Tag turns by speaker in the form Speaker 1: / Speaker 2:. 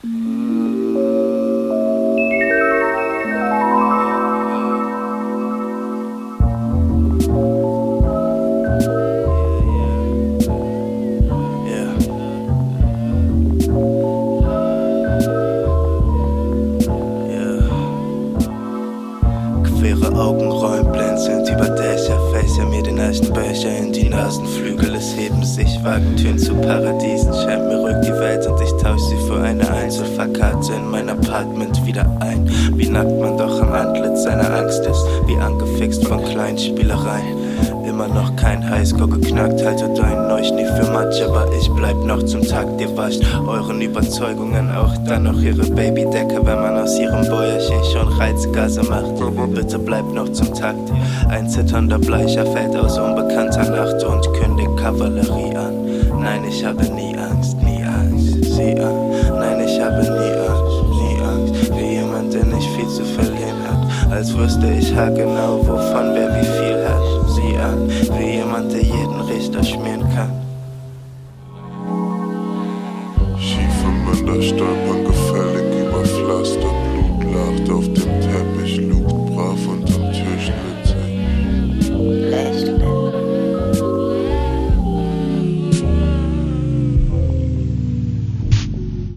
Speaker 1: Quere Augen rollen blinzelnd über Dächer, fächer mir den ersten Becher in die Nasenflügel. Es heben sich Wagentüren zu Paradiesen, scheint mir ruhig die Welt und ich tausch sie für eine Einzelfahrkarte in mein Apartment wieder ein. Wie nackt man doch am Antlitz seiner Angst ist, wie angefixt von Kleinspielereien. Immer noch kein Highscore geknackt, haltet euren euch nie für Matsch, aber ich bleib noch zum Takt. Ihr wascht euren Überzeugungen auch dann noch ihre Babydecke, wenn man aus ihrem Bäuerchen schon Reizgase macht. Bitte bleibt noch zum Takt. Ein zitternder Bleicher fällt aus unbekannter Nacht und kündigt Kavallerie an. Nein, ich habe nie Angst, sieh an. Nein, ich habe nie Angst, wie jemand, der nicht viel zu verlieren hat. Als wüsste ich haargenau, wovon wir